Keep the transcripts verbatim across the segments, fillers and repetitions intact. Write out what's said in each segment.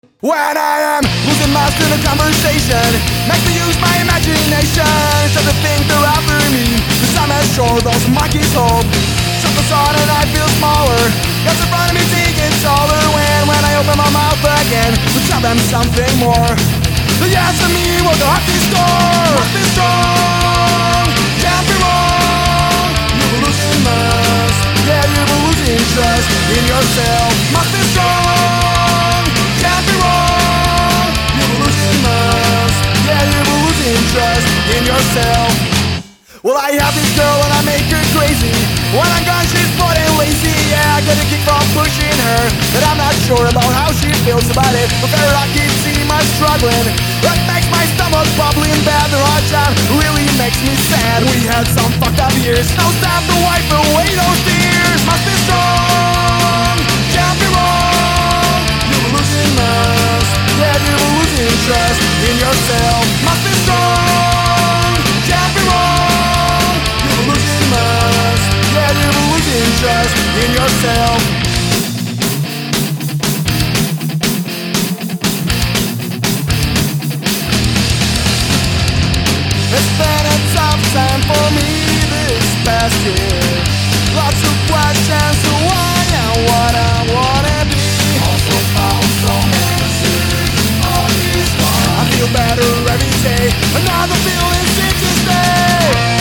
When I am losing lost in a conversation, make me use my imagination. Instead of think they're after me, cause I'm as sure those monkeys hope. Something's on and I feel smaller. Got in front of me thinking taller. When, when I open my mouth again, to tell them something more. They ask me what the heart is store. Must be strong, can't be wrong. You will lose in lust, yeah, you will lose interest in yourself. Must be strong, can't be wrong. You will lose in lust, yeah, you will lose interest in yourself. Well, I have this girl and I make her crazy. When I'm gone, she's bored and lazy. Yeah, I get a kick from pushing her, but I'm not sure about how she feels about it. But better I keep seeing my struggling. That makes my stomach bubbling bad. The hard time really makes me sad. We had some fucked up years. Now it's time to wipe away those tears. Must be strong, can't be wrong. You will lose in lust, yeah, you will lose interest in yourself. Must be strong, can't be wrong. You will lose in lust, yeah, you will lose interest in yourself. It's been a tough time for me this past year. Lots of questions to why and what I wanna be. Also found some answers on these stars. I feel better every day, another feeling seems to stay.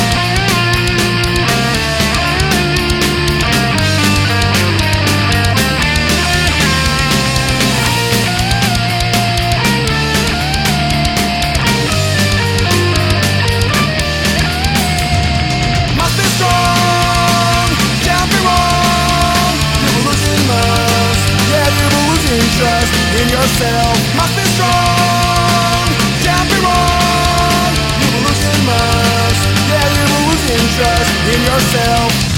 Interest in yourself. Must be strong, can't be wrong. You will lose in lust, yeah, you will lose interest in yourself.